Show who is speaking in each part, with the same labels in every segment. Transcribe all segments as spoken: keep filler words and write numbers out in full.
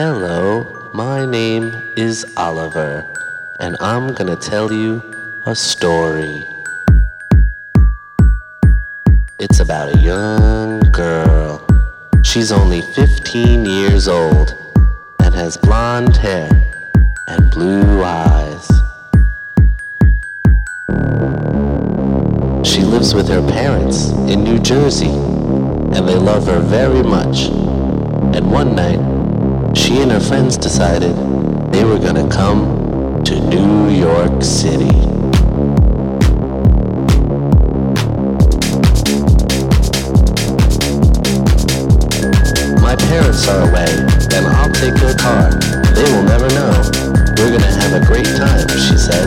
Speaker 1: Hello, my name is Oliver, and I'm gonna tell you a story. It's about a young girl. She's only fifteen years old and has blonde hair and blue eyes. She lives with her parents in New Jersey, and they love her very much. And one night, she and her friends decided they were gonna come to New York City. My parents are away, and I'll take their car. They will never know. We're gonna have a great time, she said.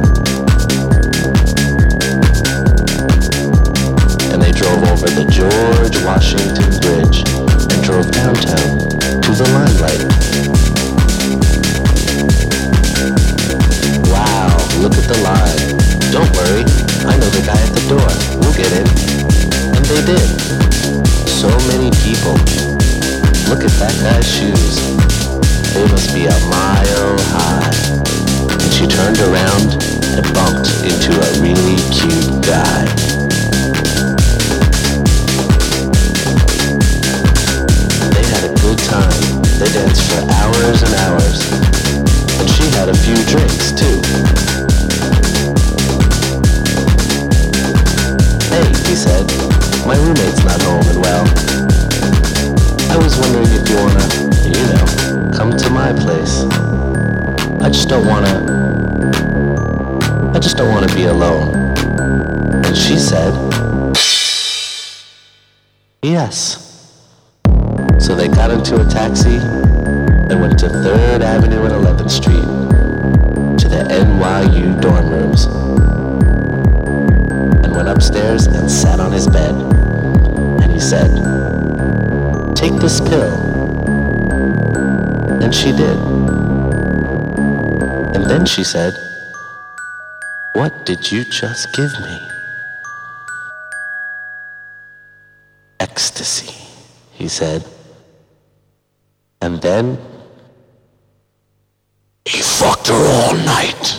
Speaker 1: And they drove over the George Washington Bridge and drove downtown to the Limelight. Wow, look at the line. Don't worry, I know the guy at the door. We'll get in. And they did. So many people. Look at that guy's shoes. They must be a mile high. And she turned around and bumped into a really cute guy. They had a good time. They danced for hours and hours. And she had a few drinks too. Hey, he said, my roommate's not home and well. I was wondering if you wanna, you know, come to my place. I just don't wanna, I just don't wanna be alone. And she said, yes. So they got into a taxi and went to third Avenue and eleventh Street to the N Y U dorm rooms and went upstairs and sat on his bed. And he said, take this pill. And she did. And then she said, what did you just give me? Ecstasy, he said. And then he fucked her all night.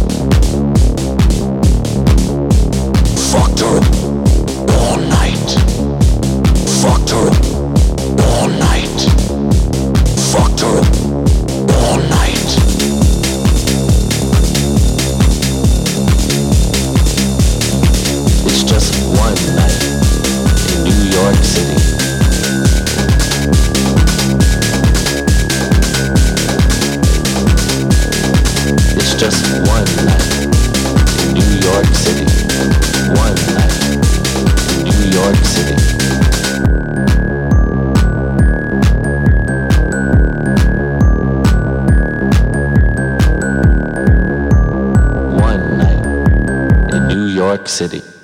Speaker 1: Fucked her all night. Fucked her all night. Fucked her all night. It's just one night in New York City. It's just one night in New York City. One night in New York City. One night in New York City.